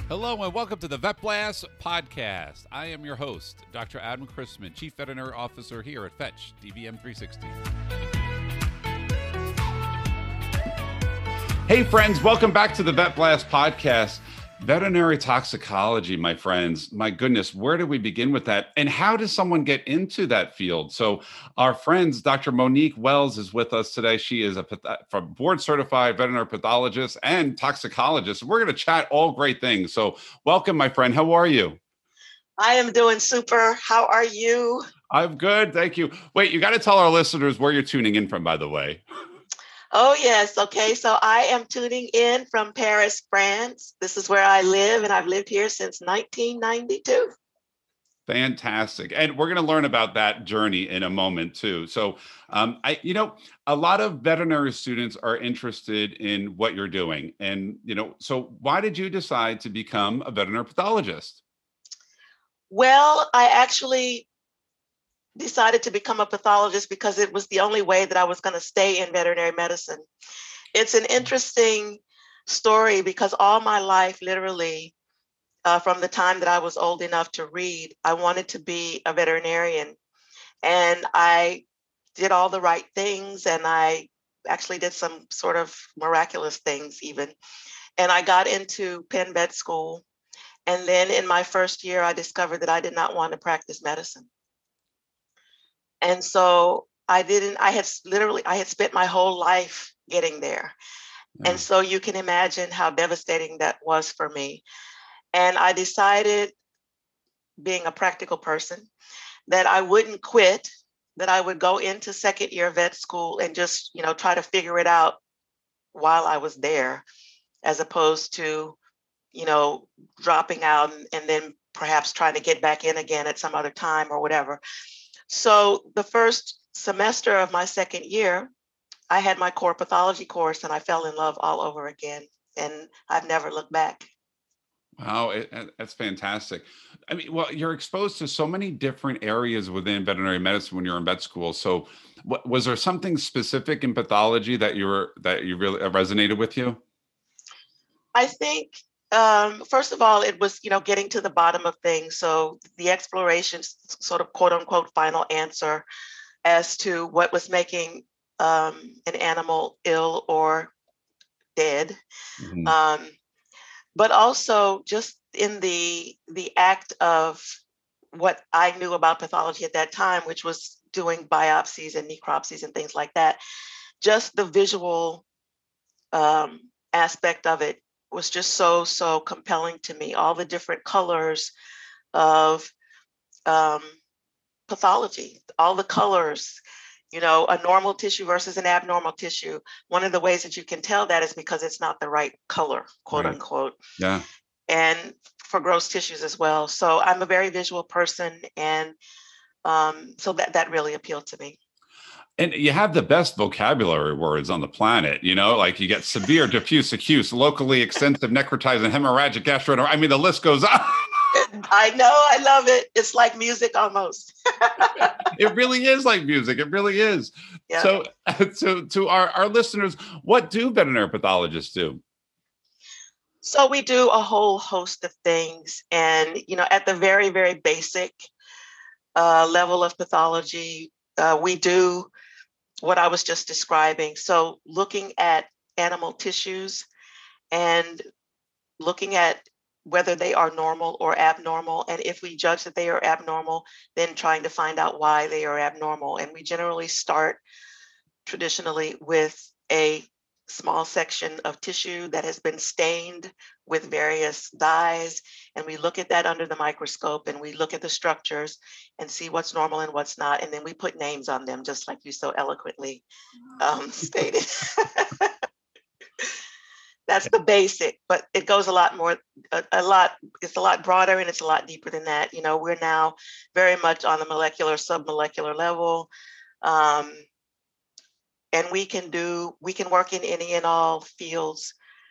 Hello and welcome to the Vet Blast podcast. I am your host, Dr. Adam Chrisman, Chief Veterinary Officer here at Fetch DVM 360. Hey friends, welcome back to the Vet Blast podcast. Veterinary toxicology, my friends. My goodness, where do we begin with that? And how does someone get into that field? So our friends, Dr. Monique Wells is with us today. She is a board certified veterinary pathologist and toxicologist. We're going to chat all great things. So welcome, my friend. How are you? I am doing super. How are you? I'm good. Thank you. Wait, you got to tell our listeners where you're tuning in from, by the way. Oh, yes. Okay. So I am tuning in from Paris, France. This is where I live, and I've lived here since 1992. Fantastic. And we're going to learn about that journey in a moment too. So, a lot of veterinary students are interested in what you're doing. And, so why did you decide to become a veterinary pathologist? Well, I actually decided to become a pathologist because it was the only way that I was going to stay in veterinary medicine. It's an interesting story because all my life, literally, from the time that I was old enough to read, I wanted to be a veterinarian. And I did all the right things, and I actually did some sort of miraculous things even. And I got into Penn Vet School. And then in my first year, I discovered that I did not want to practice medicine. And so I had spent my whole life getting there. Yeah. And so you can imagine how devastating that was for me. And I decided, being a practical person, that I wouldn't quit, that I would go into second year vet school and just, try to figure it out while I was there, as opposed to, dropping out and then perhaps trying to get back in again at some other time or whatever. So the first semester of my second year, I had my core pathology course and I fell in love all over again. And I've never looked back. Wow, that's fantastic. I mean, well, you're exposed to so many different areas within veterinary medicine when you're in vet school. So, was there something specific in pathology that you really resonated with you? I think, first of all, it was, getting to the bottom of things. So the exploration, sort of quote unquote, final answer as to what was making an animal ill or dead. Mm-hmm. But also just in the act of what I knew about pathology at that time, which was doing biopsies and necropsies and things like that, just the visual aspect of it was just so compelling to me. All the different colors of pathology, all the colors, a normal tissue versus an abnormal tissue. One of the ways that you can tell that is because it's not the right color, quote Right. unquote. Yeah. And for gross tissues as well. So I'm a very visual person, and so that really appealed to me. And you have the best vocabulary words on the planet, like you get severe, diffuse, acute, locally extensive, necrotizing, hemorrhagic, gastroenteritis. I mean, the list goes on. I know, I love it. It's like music almost. It really is like music. It really is. Yeah. So to our listeners, what do veterinary pathologists do? So we do a whole host of things. And, at the very, very basic level of pathology, we do what I was just describing. So looking at animal tissues and looking at whether they are normal or abnormal. And if we judge that they are abnormal, then trying to find out why they are abnormal. And we generally start traditionally with a small section of tissue that has been stained with various dyes. And we look at that under the microscope and we look at the structures and see what's normal and what's not. And then we put names on them, just like you so eloquently stated. That's the basic, but it goes a lot more, it's a lot broader and it's a lot deeper than that. We're now very much on the molecular, submolecular level. And we can work in any and all fields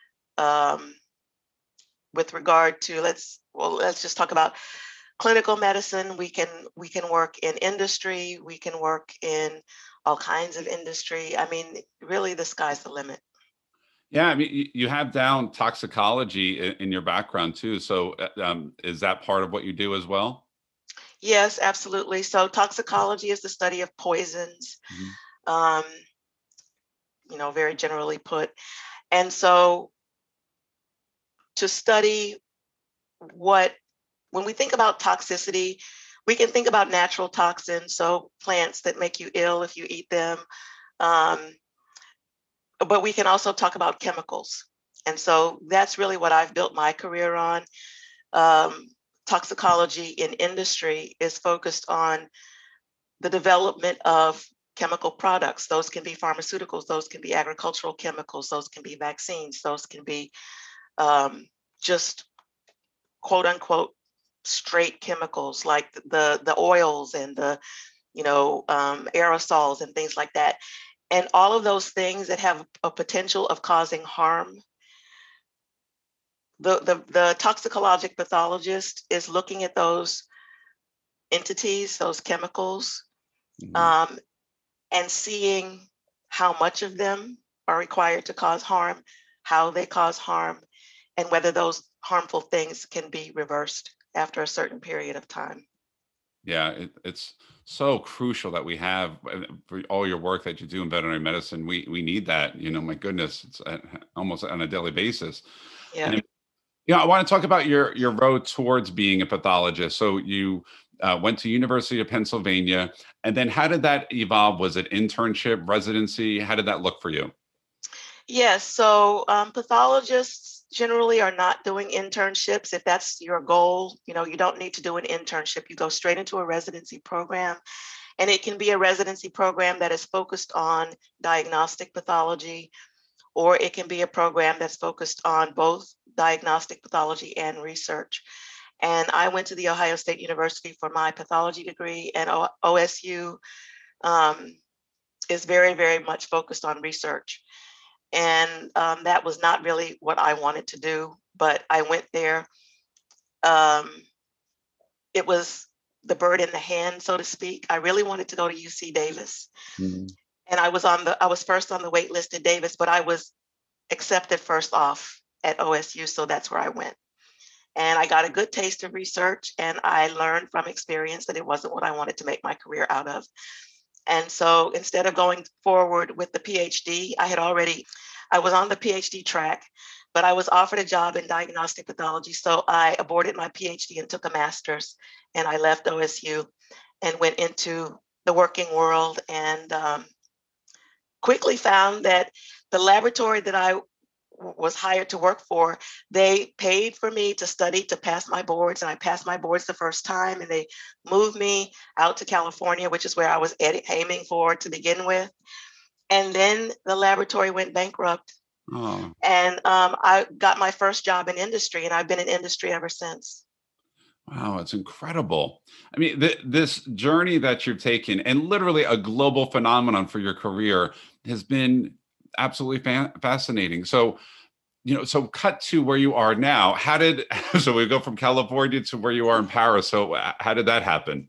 with regard to, let's just talk about clinical medicine. We can work in industry. We can work in all kinds of industry. I mean, really, the sky's the limit. Yeah, I mean, you have down toxicology in your background too. So, is that part of what you do as well? Yes, absolutely. So toxicology is the study of poisons, Mhm. um, very generally put. And so to study what, when we think about toxicity, we can think about natural toxins, so plants that make you ill if you eat them. Um, but we can also talk about chemicals. And so that's really what I've built my career on. Um, Toxicology in industry is focused on the development of chemical products. Those can be pharmaceuticals, those can be agricultural chemicals, those can be vaccines, those can be just quote unquote straight chemicals like the oils and the aerosols and things like that. And all of those things that have a potential of causing harm, the toxicologic pathologist is looking at those entities, those chemicals, Mhm. um, and seeing how much of them are required to cause harm, how they cause harm, and whether those harmful things can be reversed after a certain period of time. Yeah, it's so crucial that we have for all your work that you do in veterinary medicine. We need that. My goodness, it's almost on a daily basis. Yeah. And I want to talk about your road towards being a pathologist. So you went to University of Pennsylvania, and then how did that evolve? Was it internship, residency? How did that look for you? Yes. So pathologists generally are not doing internships. If that's your goal, you don't need to do an internship. You go straight into a residency program, and it can be a residency program that is focused on diagnostic pathology, or it can be a program that's focused on both diagnostic pathology and research. And I went to the Ohio State University for my pathology degree, and OSU um, is very, very much focused on research. And that was not really what I wanted to do, but I went there. Um, it was the bird in the hand, so to speak. I really wanted to go to UC Davis, Mhm. and I was first on the wait list at Davis, but I was accepted first off at OSU, so that's where I went. And I got a good taste of research, and I learned from experience that it wasn't what I wanted to make my career out of. And so instead of going forward with the PhD, I was on the PhD track, but I was offered a job in diagnostic pathology. So I aborted my PhD and took a master's, and I left OSU and went into the working world, and quickly found that the laboratory that I was hired to work for, they paid for me to study to pass my boards, and I passed my boards the first time, and they moved me out to California, which is where I was aiming for to begin with. And then the laboratory went bankrupt, Oh, and I got my first job in industry, and I've been in industry ever since. wow, it's incredible. I mean, this journey that you've taken, and literally a global phenomenon for your career, has been absolutely fascinating. So, so cut to where you are now. How did so we go from California to where you are in Paris? So, how did that happen?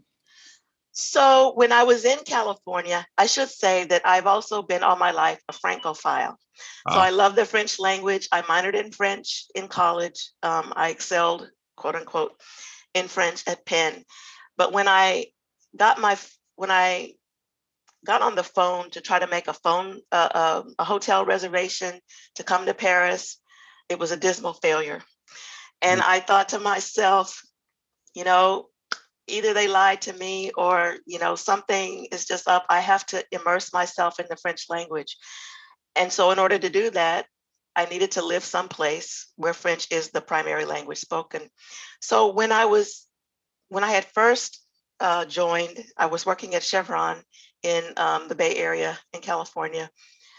So when I was in California, I should say that I've also been all my life a Francophile. So Ah, I love the French language. I minored in French in college. I excelled, quote unquote, in French at Penn. But got my when I got on the phone to try to make a hotel reservation to come to Paris, it was a dismal failure. And I thought to myself, you know, either they lied to me or something is just up. I have to immerse myself in the French language. And so in order to do that, I needed to live someplace where French is the primary language spoken. So when I had first joined, I was working at Chevron in the Bay Area in California.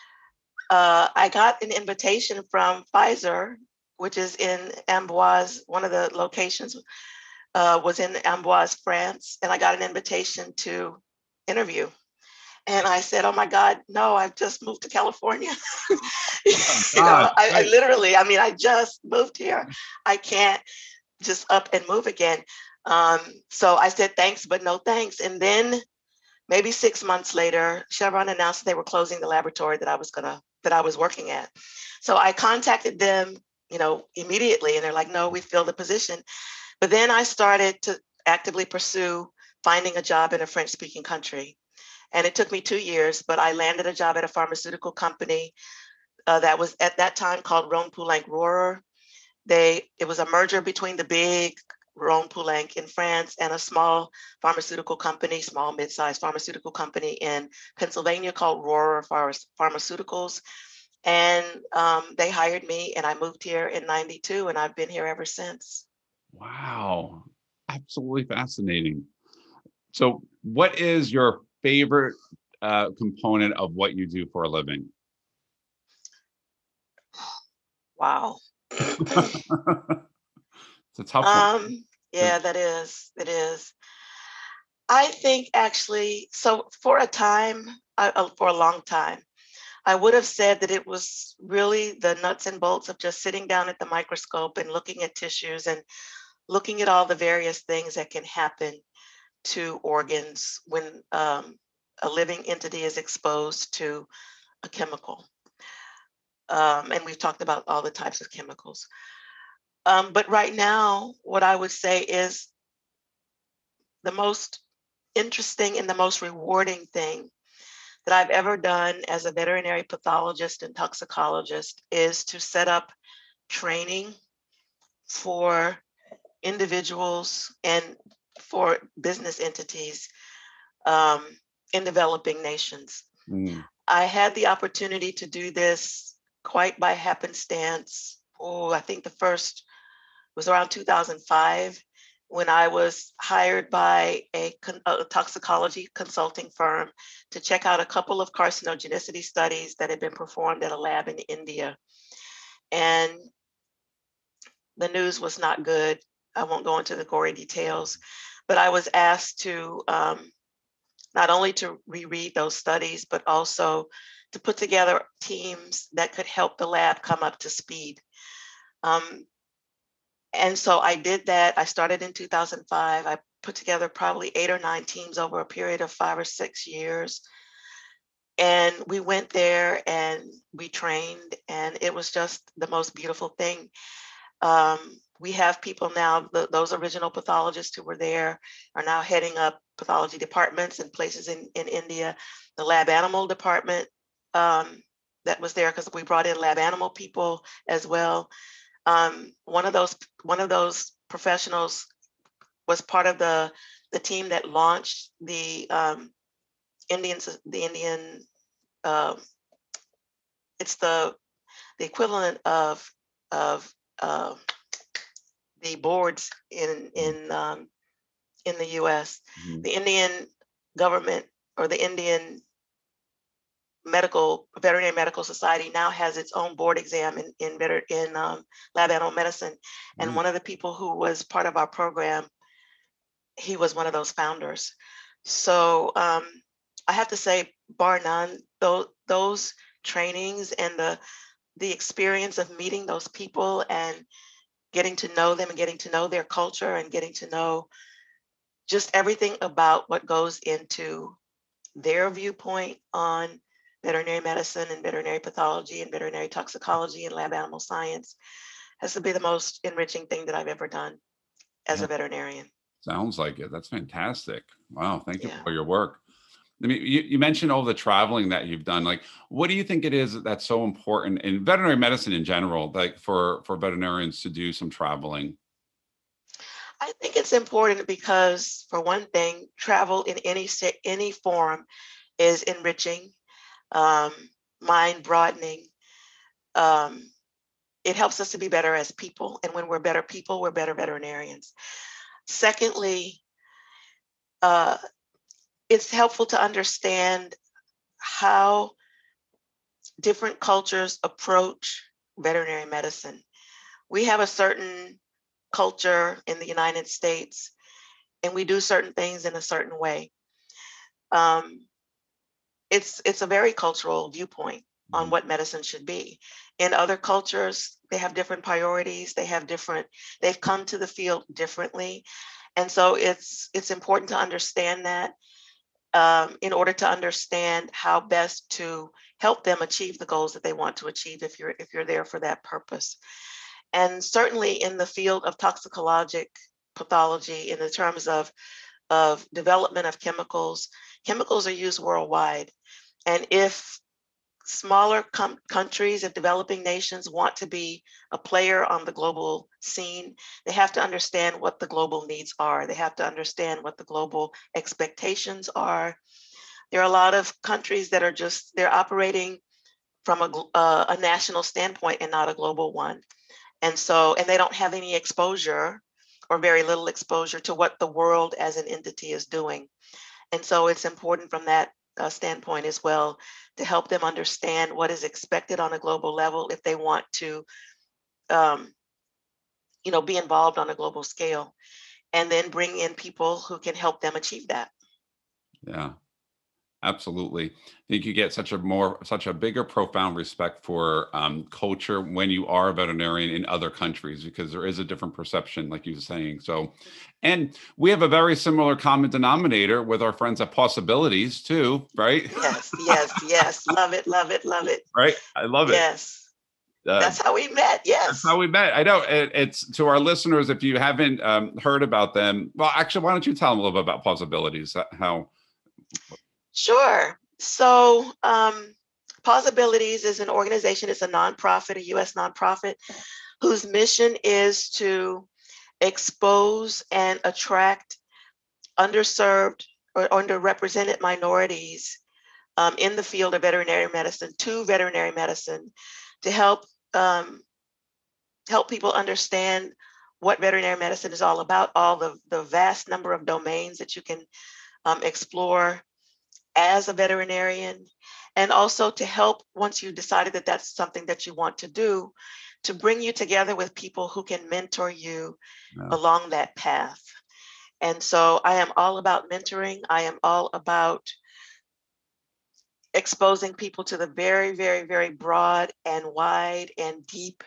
I got an invitation from Pfizer, which is in Amboise. One of the locations was in Amboise, France, and I got an invitation to interview. And I said, "Oh my God, no! I've just moved to California. oh God, I right. literally, I mean, I just moved here. I can't just up and move again." Um, so I said, "Thanks, but no thanks." And then maybe 6 months later, Chevron announced they were closing the laboratory that I was going to that I was working at. So I contacted them, immediately, and they're like, no, we filled the position. But then I started to actively pursue finding a job in a French speaking country. And it took me 2 years, but I landed a job at a pharmaceutical company that was at that time called Rhône-Poulenc Rohrer. It was a merger between the big Rhône-Poulenc in France and a small mid-sized pharmaceutical company in Pennsylvania called Rohrer Pharmaceuticals. And they hired me, and I moved here in '92, and I've been here ever since. Wow. Absolutely fascinating. So, what is your favorite component of what you do for a living? Wow. It's a tough one. Yeah, that is. It is. I think actually, so for for a long time, I would have said that it was really the nuts and bolts of just sitting down at the microscope and looking at tissues and looking at all the various things that can happen to organs when a living entity is exposed to a chemical. And we've talked about all the types of chemicals. But right now, what I would say is the most interesting and the most rewarding thing that I've ever done as a veterinary pathologist and toxicologist is to set up training for individuals and for business entities um, in developing nations. Mm. I had the opportunity to do this quite by happenstance. Oh, I think the first was around 2005 when I was hired by a toxicology consulting firm to check out a couple of carcinogenicity studies that had been performed at a lab in India. And the news was not good. I won't go into the gory details, but I was asked to not only to reread those studies, but also to put together teams that could help the lab come up to speed. And so I did that. I started in 2005. I put together probably 8 or 9 teams over a period of 5 or 6 years. And we went there and we trained, and it was just the most beautiful thing. We have people now, those original pathologists who were there are now heading up pathology departments in places in India. The lab animal department that was there, because we brought in lab animal people as well. One of those professionals was part of the team that launched the Indian. It's the equivalent of the boards in the U.S. Mhm. The Indian government, or the Indian Veterinary Medical Society, now has its own board exam in lab animal medicine. And Mm. one of the people who was part of our program, he was one of those founders. So I have to say, bar none, those trainings and the experience of meeting those people and getting to know them and getting to know their culture and getting to know just everything about what goes into their viewpoint on veterinary medicine and veterinary pathology and veterinary toxicology and lab animal science has to be the most enriching thing that I've ever done as Yeah, a veterinarian. sounds like it. That's fantastic. Wow, thank you Yeah. for your work. I mean, you mentioned all the traveling that you've done. Like, what do you think it is that's so important in veterinary medicine in general, like for veterinarians to do some traveling? I think it's important because, for one thing, travel in any form is enriching, um, mind broadening. Um, it helps us to be better as people, and when we're better people, we're better veterinarians. Secondly, uh, it's helpful to understand how different cultures approach veterinary medicine. We have a certain culture in the United States, and we do certain things in a certain way. Um, it's a very cultural viewpoint on Mhm. what medicine should be. In other cultures, they have different priorities. They've come to the field differently, and so it's important to understand that in order to understand how best to help them achieve the goals that they want to achieve if you're there for that purpose. And certainly in the field of toxicologic pathology, in the terms of development of chemicals, chemicals are used worldwide. And if smaller countries, if developing nations want to be a player on the global scene, they have to understand what the global needs are. They have to understand what the global expectations are. There are a lot of countries that are they're operating from a national standpoint and not a global one. And they don't have any exposure or very little exposure to what the world as an entity is doing. And so it's important from that standpoint as well to help them understand what is expected on a global level if they want to, be involved on a global scale, and then bring in people who can help them achieve that. Yeah. Absolutely. I think you get such a bigger, profound respect for culture when you are a veterinarian in other countries, because there is a different perception, like you were saying. So, and we have a very similar common denominator with our friends at Possibilities too, right? Yes. Love it. Right. I love it. Yes. That's how we met. Yes. That's how we met. I know it's to our listeners. If you haven't heard about them, well, actually, why don't you tell them a little bit about Possibilities? How? Sure. So Possibilities is an organization. It's a nonprofit, a U.S. nonprofit, whose mission is to expose and attract underserved or underrepresented minorities in the field of veterinary medicine to veterinary medicine, to help people understand what veterinary medicine is all about, all the vast number of domains that you can explore as a veterinarian, and also to help, once you decided that that's something that you want to do, to bring you together with people who can mentor you along that path. And so I am all about mentoring. I am all about exposing people to the very, very, very broad and wide and deep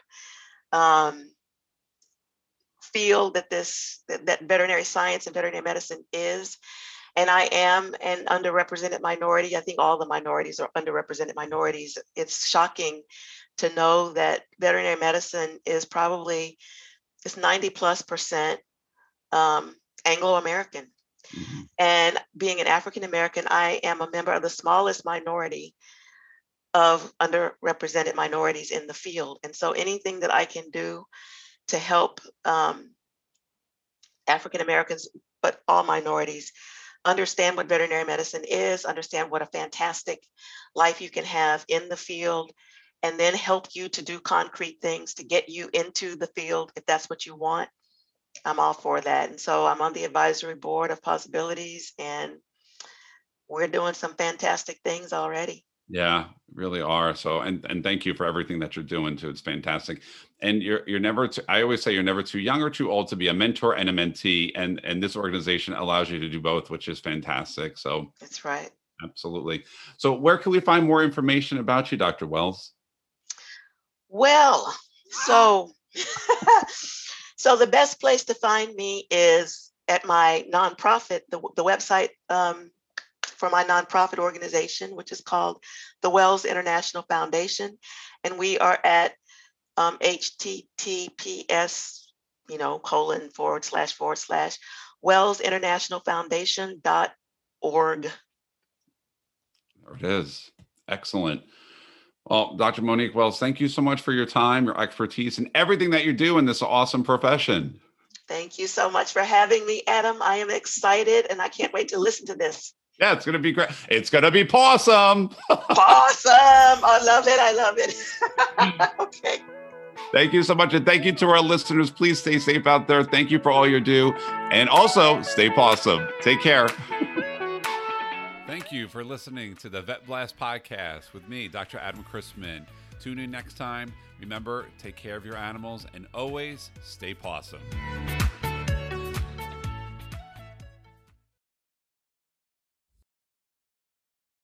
field that veterinary science and veterinary medicine is. And I am an underrepresented minority. I think all the minorities are underrepresented minorities. It's shocking to know that veterinary medicine is probably 90+% Anglo-American. Mm-hmm. And being an African-American, I am a member of the smallest minority of underrepresented minorities in the field. And so anything that I can do to help African-Americans, but all minorities, understand what veterinary medicine is, understand what a fantastic life you can have in the field, and then help you to do concrete things to get you into the field if that's what you want. I'm all for that. And so I'm on the advisory board of Possibilities, and we're doing some fantastic things already. Yeah, really are. So, and thank you for everything that you're doing too. It's fantastic. And you're never I always say you're never too young or too old to be a mentor and a mentee. And this organization allows you to do both, which is fantastic. So that's right. Absolutely. So where can we find more information about you, Dr. Wells? Well, so so the best place to find me is at my nonprofit, the website for my nonprofit organization, which is called the Wells International Foundation. And we are at https, :// wells-international-foundation.org. There it is. Excellent. Well, Dr. Monique Wells, thank you so much for your time, your expertise, and everything that you do in this awesome profession. Thank you so much for having me, Adam. I am excited, and I can't wait to listen to this. Yeah, it's going to be great. It's going to be pawsome. Awesome. I love it. Okay. Thank you so much. And thank you to our listeners. Please stay safe out there. Thank you for all you do. And also stay pawsome. Take care. Thank you for listening to the Vet Blast podcast with me, Dr. Adam Chrisman. Tune in next time. Remember, take care of your animals and always stay pawsome.